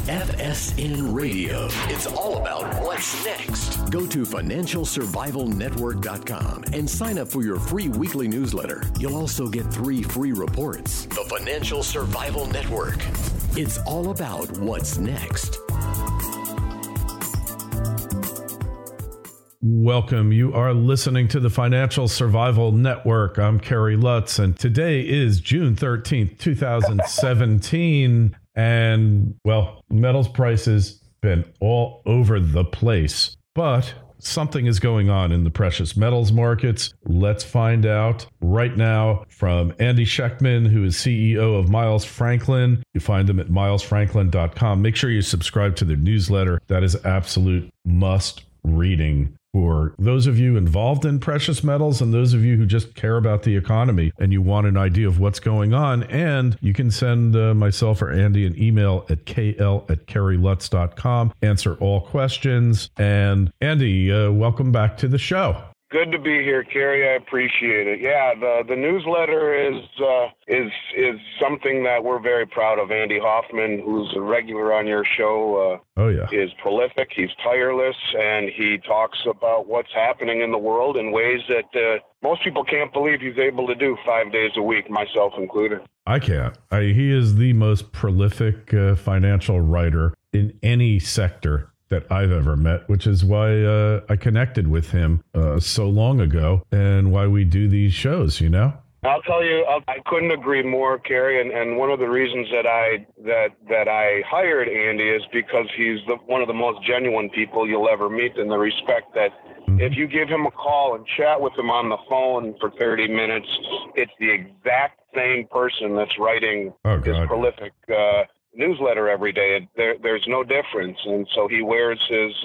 FSN Radio. It's all about what's next. Go to financialsurvivalnetwork.com and sign up for your free weekly newsletter. You'll also get 3 free reports. The Financial Survival Network. It's all about what's next. Welcome. You are listening to the Financial Survival Network. I'm Kerry Lutz, and today is June 13th, 2017. And, well, metals prices been all over the place, but something is going on in the precious metals markets. Let's find out right now from Andy Schectman, who is CEO of Miles Franklin. You find them at milesfranklin.com. Make sure you subscribe to their newsletter. That is absolute must reading for those of you involved in precious metals and those of you who just care about the economy and you want an idea of what's going on. And you can send myself or Andy an email at kl@kerrylutz.com. Answer all questions. And Andy, welcome back to the show. Good to be here, Kerry. I appreciate it. Yeah, the newsletter is something that we're very proud of. Andy Hoffman, who's a regular on your show, is prolific. He's tireless, and he talks about what's happening in the world in ways that most people can't believe he's able to do 5 days a week, myself included. I can't. He is the most prolific financial writer in any sector that I've ever met, which is why I connected with him so long ago and why we do these shows, you know? I'll tell you, I couldn't agree more, Kerry. And one of the reasons that I hired Andy is because he's one of the most genuine people you'll ever meet, in the respect that if you give him a call and chat with him on the phone for 30 minutes, it's the exact same person that's writing this prolific newsletter every day. There's no difference, and so he wears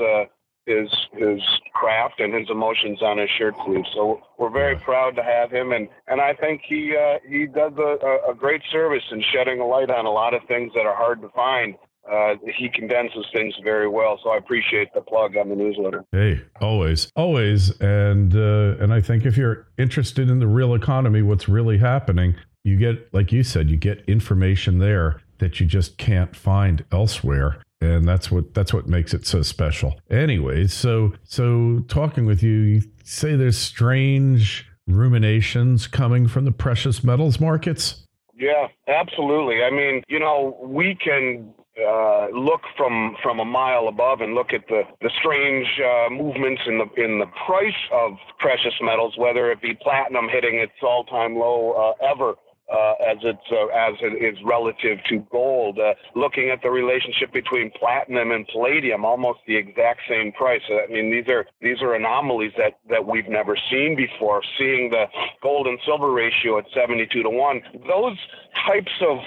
his craft and his emotions on his shirt sleeve. So we're very proud to have him, and I think he does a great service in shedding a light on a lot of things that are hard to find. He condenses things very well, so I appreciate the plug on the newsletter. Hey, always, and I think if you're interested in the real economy, what's really happening, you get, like you said, you get information there that you just can't find elsewhere. And that's what makes it so special. Anyways, so talking with you, you say there's strange ruminations coming from the precious metals markets? Yeah, absolutely. I mean, we can look from a mile above and look at the strange movements in the price of precious metals, whether it be platinum hitting its all-time low ever. As it is relative to gold, looking at the relationship between platinum and palladium, almost the exact same price. I mean, these are anomalies that we've never seen before. Seeing the gold and silver ratio at 72-1, those types of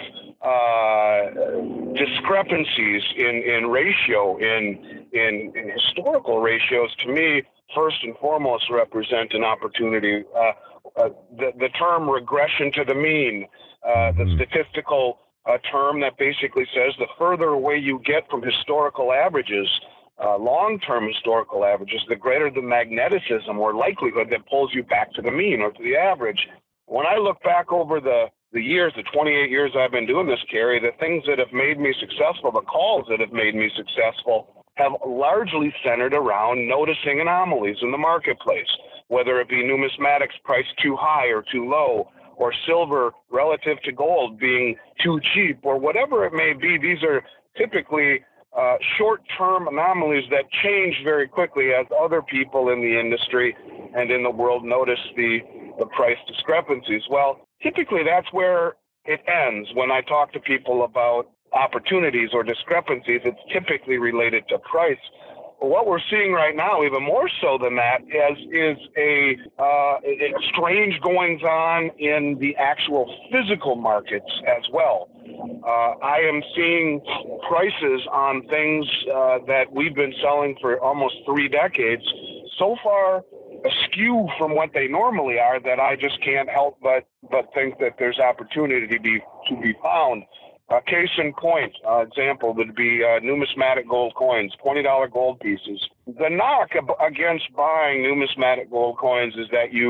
discrepancies in ratio, in historical ratios, to me, first and foremost, represent an opportunity. The term regression to the mean, the statistical term that basically says the further away you get from historical averages, long-term historical averages, the greater the magneticism or likelihood that pulls you back to the mean or to the average. When I look back over the years, the 28 years I've been doing this, Kerry, the things that have made me successful, the calls that have made me successful, have largely centered around noticing anomalies in the marketplace, whether it be numismatics priced too high or too low, or silver relative to gold being too cheap, or whatever it may be. These are typically short-term anomalies that change very quickly as other people in the industry and in the world notice the price discrepancies. Well, typically that's where it ends. When I talk to people about opportunities or discrepancies, it's typically related to price. What we're seeing right now, even more so than that, is a strange goings on in the actual physical markets as well. I am seeing prices on things that we've been selling for almost 3 decades so far askew from what they normally are that I just can't help but think that there's opportunity to be found. Case in point, example would be numismatic gold coins, $20 gold pieces. The knock against buying numismatic gold coins is that you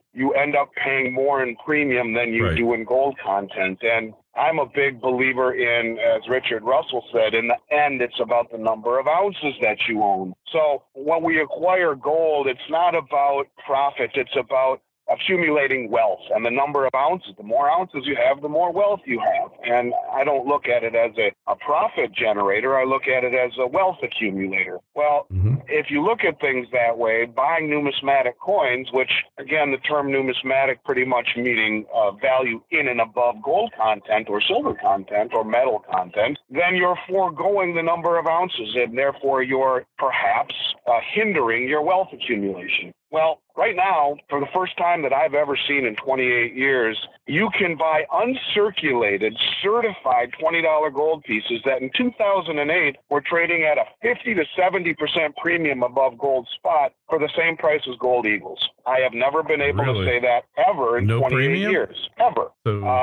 you end up paying more in premium than you do in gold content. And I'm a big believer in, as Richard Russell said, in the end, it's about the number of ounces that you own. So when we acquire gold, it's not about profit. It's about accumulating wealth, and the number of ounces. The more ounces you have, the more wealth you have. And I don't look at it as a profit generator. I look at it as a wealth accumulator. Well, if you look at things that way, buying numismatic coins, which, again, the term numismatic pretty much meaning value in and above gold content or silver content or metal content, then you're foregoing the number of ounces, and therefore you're perhaps hindering your wealth accumulation. Well, right now, for the first time that I've ever seen in 28 years, you can buy uncirculated, certified $20 gold pieces that in 2008 were trading at a 50 to 70% premium above gold spot for the same price as gold eagles. I have never been able to say that ever in 28 years. Ever.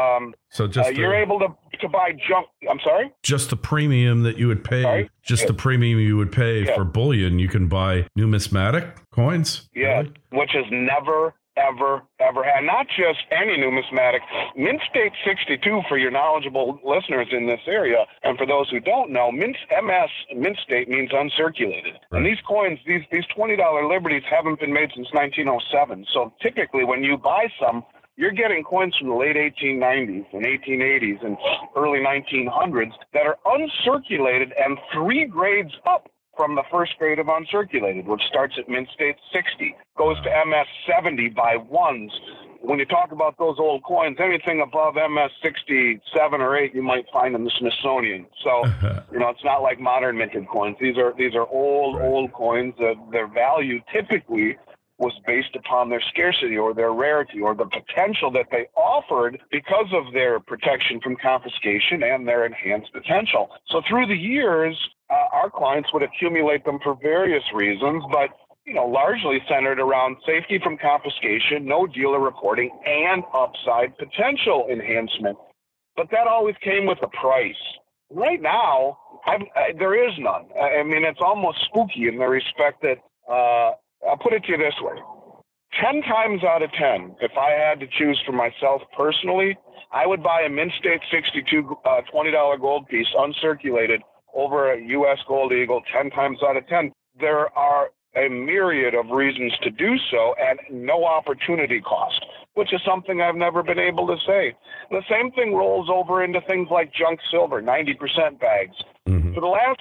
So just you're able to buy junk. I'm sorry? Just the premium that you would pay, the premium you would pay for bullion, you can buy numismatic coins? Yeah, really? Which has never, ever had. Not just any numismatic. Mint State 62, for your knowledgeable listeners in this area, and for those who don't know, Mint State means uncirculated. Right. And these coins, these $20 Liberties haven't been made since 1907. So typically when you buy some, you're getting coins from the late 1890s and 1880s and early 1900s that are uncirculated and 3 grades up from the first grade of uncirculated, which starts at Mint State 60, goes to MS 70 by ones. When you talk about those old coins, anything above MS 67 or 8 you might find in the Smithsonian. So, it's not like modern minted coins. These are old coins. Their value typically was based upon their scarcity or their rarity or the potential that they offered because of their protection from confiscation and their enhanced potential. So through the years, our clients would accumulate them for various reasons, but largely centered around safety from confiscation, no dealer reporting, and upside potential enhancement. But that always came with a price. Right now, there is none. I mean, it's almost spooky in the respect that I'll put it to you this way. 10 times out of 10, if I had to choose for myself personally, I would buy a Mint State 62 $20 gold piece uncirculated over a U.S. Gold Eagle 10 times out of 10. There are a myriad of reasons to do so and no opportunity cost, which is something I've never been able to say. The same thing rolls over into things like junk silver, 90% bags. For the last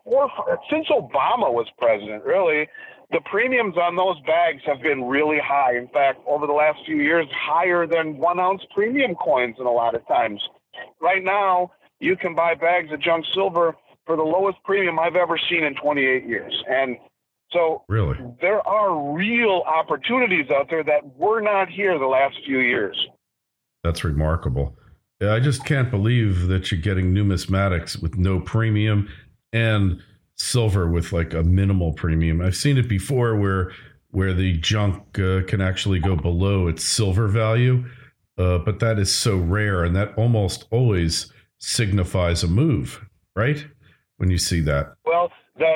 since Obama was president, really, the premiums on those bags have been really high. In fact, over the last few years, higher than 1-ounce premium coins in a lot of times. Right now, you can buy bags of junk silver for the lowest premium I've ever seen in 28 years. And so there are real opportunities out there that were not here the last few years. That's remarkable. I just can't believe that you're getting numismatics with no premium and silver with like a minimal premium. I've seen it before where the junk can actually go below its silver value, but that is so rare, and that almost always signifies a move, right? When you see that. Well,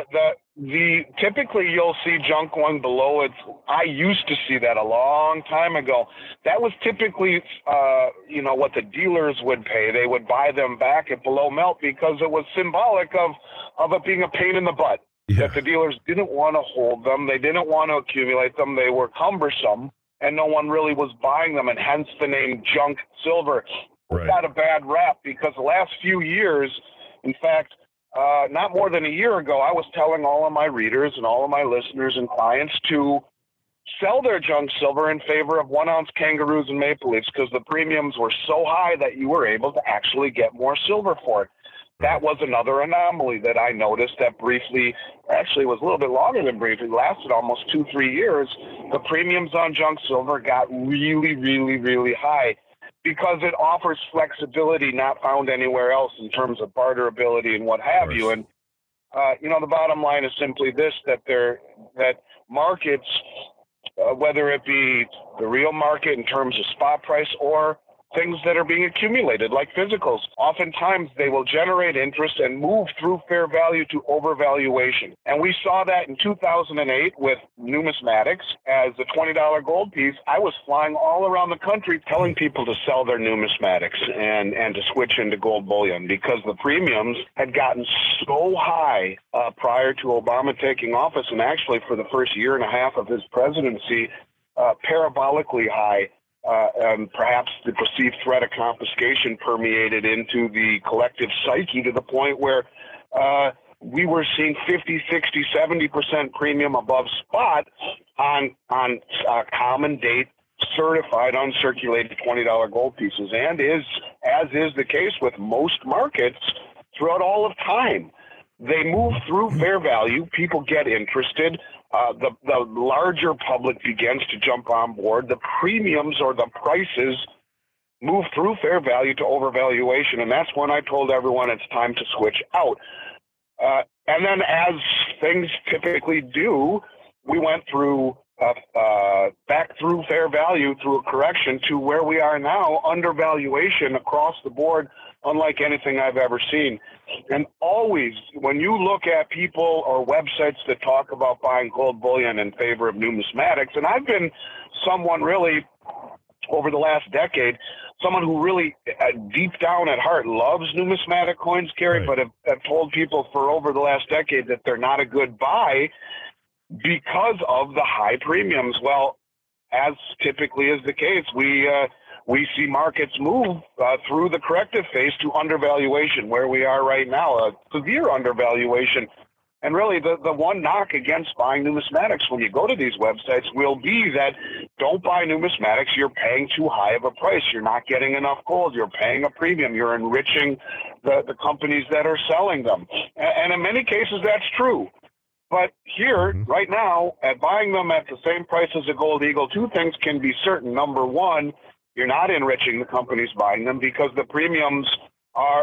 the typically you'll see junk going below it. I used to see that a long time ago. That was typically, what the dealers would pay. They would buy them back at below melt because it was symbolic of it being a pain in the butt. Yeah. That the dealers didn't want to hold them. They didn't want to accumulate them. They were cumbersome, and no one really was buying them, and hence the name junk silver. Right. It got a bad rap because the last few years, in fact, not more than a year ago, I was telling all of my readers and all of my listeners and clients to sell their junk silver in favor of 1-ounce kangaroos and maple leafs because the premiums were so high that you were able to actually get more silver for it. That was another anomaly that I noticed that briefly, actually was a little bit longer than briefly, lasted almost 2-3 years. The premiums on junk silver got really, really, really high, because it offers flexibility not found anywhere else in terms of barterability and what have you. And, the bottom line is simply this, that markets, whether it be the real market in terms of spot price or things that are being accumulated, like physicals. Oftentimes, they will generate interest and move through fair value to overvaluation. And we saw that in 2008 with numismatics. As the $20 gold piece, I was flying all around the country telling people to sell their numismatics and to switch into gold bullion because the premiums had gotten so high prior to Obama taking office, and actually for the first year and a half of his presidency, parabolically high. And perhaps the perceived threat of confiscation permeated into the collective psyche to the point where we were seeing 50, 60, 70% premium above spot on common date certified uncirculated $20 gold pieces, and as is the case with most markets throughout all of time. They move through fair value. People get interested. The larger public begins to jump on board. The premiums or the prices move through fair value to overvaluation, and that's when I told everyone it's time to switch out. And then, as things typically do, we went through back through fair value through a correction to where we are now, undervaluation across the board, unlike anything I've ever seen. And always, when you look at people or websites that talk about buying gold bullion in favor of numismatics, and I've been someone really, over the last decade, someone who really deep down at heart loves numismatic coins, Gary, right, but have told people for over the last decade that they're not a good buy because of the high premiums. Well, as typically is the case, we see markets move through the corrective phase to undervaluation, where we are right now, a severe undervaluation. And really, the one knock against buying numismatics when you go to these websites will be that don't buy numismatics. You're paying too high of a price. You're not getting enough gold. You're paying a premium. You're enriching the companies that are selling them. And in many cases, that's true. But here, right now, at buying them at the same price as a Gold Eagle, two things can be certain. Number one, you're not enriching the companies buying them because the premiums are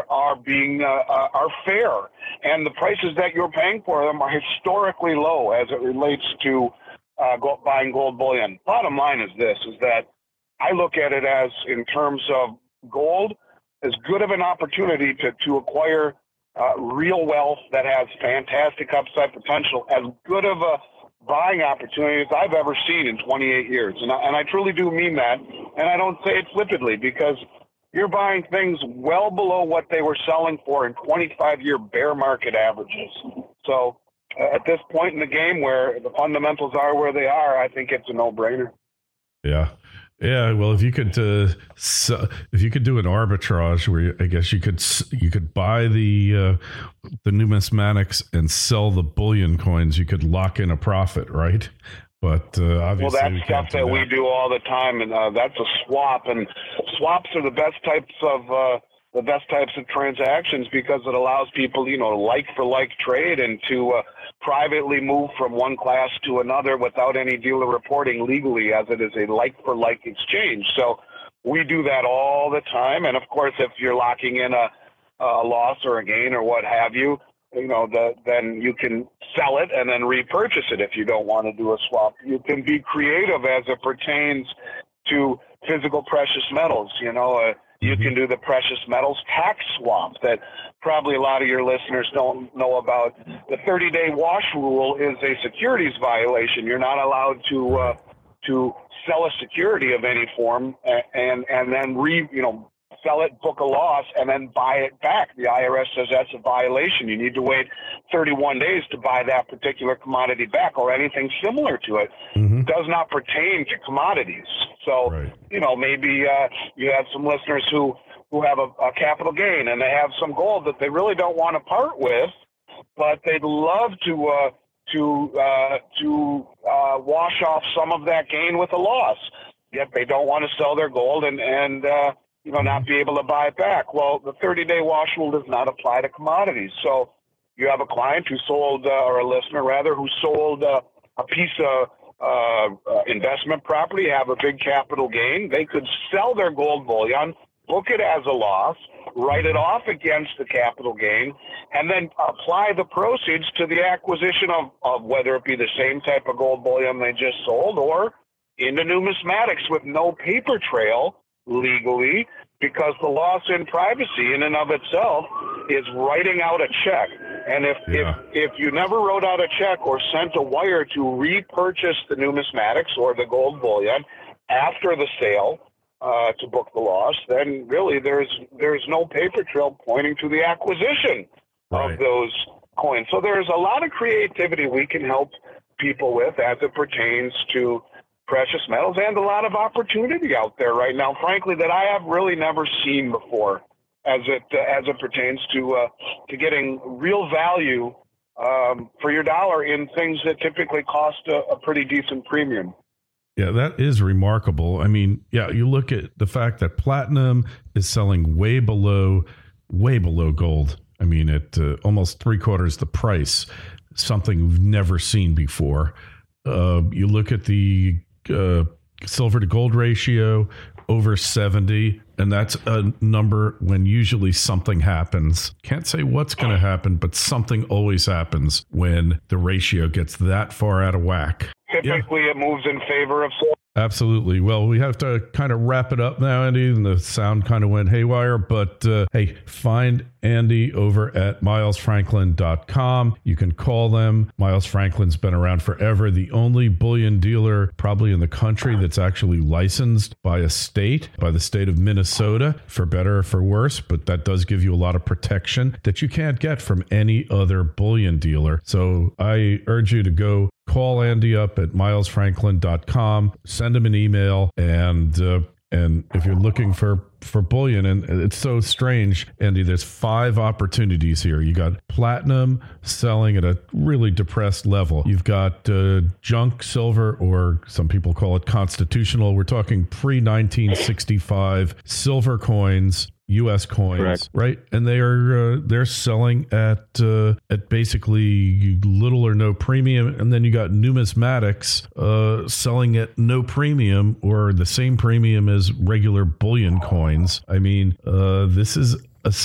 fair, and the prices that you're paying for them are historically low as it relates to buying gold bullion. Bottom line is this: is that I look at it as, in terms of gold, as good of an opportunity to acquire real wealth that has fantastic upside potential, as good of a buying opportunity as I've ever seen in 28 years. And I truly do mean that. And I don't say it flippantly, because you're buying things well below what they were selling for in 25-year bear market averages. So at this point in the game where the fundamentals are where they are, I think it's a no-brainer. Yeah. Yeah, well, if you could do an arbitrage where I guess you could buy the numismatics and sell the bullion coins, you could lock in a profit, right? But obviously, well, that's stuff that we do all the time, and that's a swap. And swaps are the best types of transactions because it allows people, like for like trade, and to privately move from one class to another without any dealer reporting legally, as it is a like for like exchange. So we do that all the time. And of course, if you're locking in a loss or a gain or what have you, then you can sell it and then repurchase it if you don't want to do a swap. You can be creative as it pertains to physical precious metals. You can do the precious metals tax swap that probably a lot of your listeners don't know about. The 30-day wash rule is a securities violation. You're not allowed to sell a security of any form and then sell it, book a loss, and then buy it back. The IRS says that's a violation. You need to wait 31 days to buy that particular commodity back or anything similar to it. It does not pertain to commodities. So, right, maybe you have some listeners who have a capital gain and they have some gold that they really don't want to part with, but they'd love to wash off some of that gain with a loss. Yet they don't want to sell their gold and not be able to buy it back. Well, the 30-day wash rule does not apply to commodities. So you have a client who sold, or a listener rather, who sold a piece of investment property, have a big capital gain. They could sell their gold bullion, book it as a loss, write it off against the capital gain, and then apply the proceeds to the acquisition of whether it be the same type of gold bullion they just sold or into numismatics with no paper trail legally, because the loss in privacy in and of itself is writing out a check. And if you never wrote out a check or sent a wire to repurchase the numismatics or the gold bullion after the sale to book the loss, then really there's no paper trail pointing to the acquisition of those coins. So there's a lot of creativity we can help people with as it pertains to precious metals, and a lot of opportunity out there right now, frankly, that I have really never seen before as it pertains to getting real value for your dollar in things that typically cost a pretty decent premium. Yeah, that is remarkable. I mean, yeah, you look at the fact that platinum is selling way below gold. I mean, at almost 3/4 the price, something we've never seen before. You look at the silver to gold ratio over 70, and that's a number when usually something happens. Can't say what's going to happen, but something always happens when the ratio gets that far out of whack. Typically, it moves in favor of silver. Absolutely. Well, we have to kind of wrap it up now, Andy, and the sound kind of went haywire. But hey, find Andy over at milesfranklin.com. You can call them. Miles Franklin's been around forever. The only bullion dealer probably in the country that's actually licensed by the state of Minnesota, for better or for worse. But that does give you a lot of protection that you can't get from any other bullion dealer. So I urge you to go call Andy up at milesfranklin.com, send him an email, and if you're looking for bullion, and it's so strange, Andy, there's 5 opportunities here. You got platinum selling at a really depressed level. You've got junk silver, or some people call it constitutional. We're talking pre-1965 silver coins, U.S. coins, correct, right? And they're selling at basically little or no premium. And then you got numismatics selling at no premium or the same premium as regular bullion coins. I mean, this is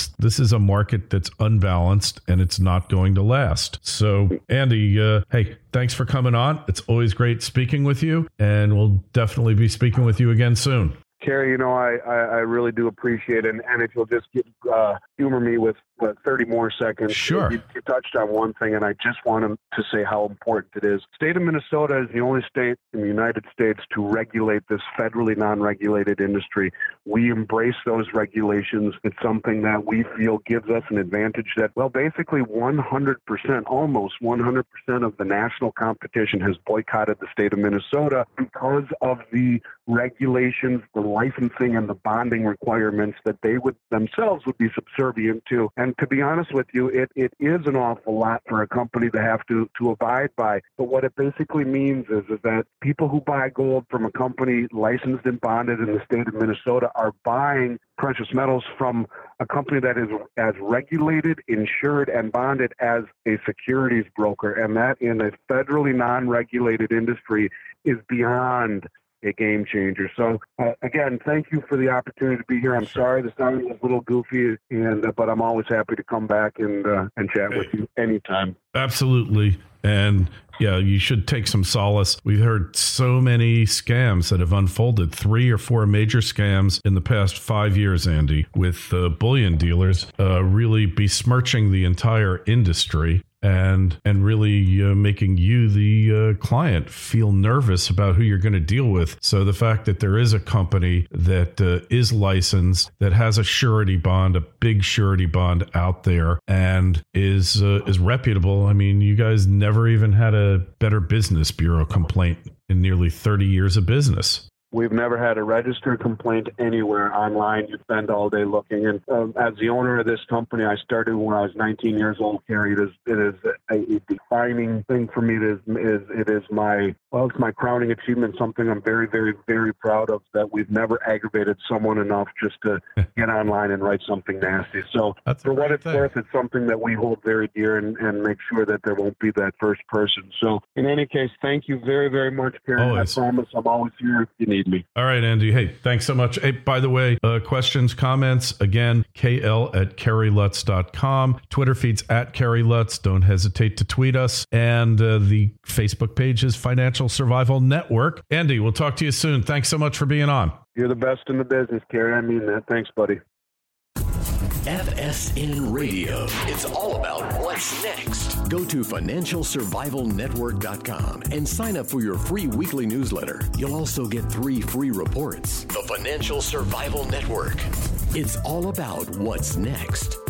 a market that's unbalanced, and it's not going to last. So, Andy, hey, thanks for coming on. It's always great speaking with you, and we'll definitely be speaking with you again soon. Kerry, I really do appreciate it. And if you'll just humor me with 30 more seconds. Sure. You touched on one thing, and I just wanted to say how important it is. The state of Minnesota is the only state in the United States to regulate this federally non-regulated industry. We embrace those regulations. It's something that we feel gives us an advantage that, well, basically 100%, almost 100% of the national competition has boycotted the state of Minnesota because of the regulations, the licensing, and the bonding requirements that they would themselves would be subservient to. And to be honest with you, it is an awful lot for a company to have to abide by. But what it basically means is that people who buy gold from a company licensed and bonded in the state of Minnesota are buying precious metals from a company that is as regulated, insured, and bonded as a securities broker. And that in a federally non-regulated industry is beyond a game changer. So again, thank you for the opportunity to be here. I'm sorry the sound was a little goofy, but I'm always happy to come back and chat with you anytime. Absolutely. And yeah, you should take some solace. We've heard so many scams that have unfolded, 3 or 4 major scams in the past 5 years, Andy, with bullion dealers really besmirching the entire industry and really making you, the client, feel nervous about who you're going to deal with. So the fact that there is a company that is licensed, that has a surety bond, a big surety bond out there, and is reputable. I mean, you guys never even had a Better Business Bureau complaint in nearly 30 years of business. We've never had a registered complaint anywhere online. You spend all day looking. And as the owner of this company, I started when I was 19 years old, Kerry. It is a defining thing for me. It's my crowning achievement, something I'm very, very, very proud of, that we've never aggravated someone enough just to get online and write something nasty. So for what it's worth, it's something that we hold very dear and make sure that there won't be that first person. So in any case, thank you very, very much, Kerry. Always. I promise I'm always here if you need me. All right, Andy. Hey, thanks so much. Hey, by the way, questions, comments, again, KL@KerryLutz.com. Twitter feed's @KerryLutz. Don't hesitate to tweet us. And the Facebook page is Financial Survival Network. Andy, we'll talk to you soon. Thanks so much for being on. You're the best in the business, Kerry. I mean that. Thanks, buddy. FSN Radio. It's all about what's next. Go to FinancialSurvivalNetwork.com and sign up for your free weekly newsletter. You'll also get 3 free reports. The Financial Survival Network. It's all about what's next.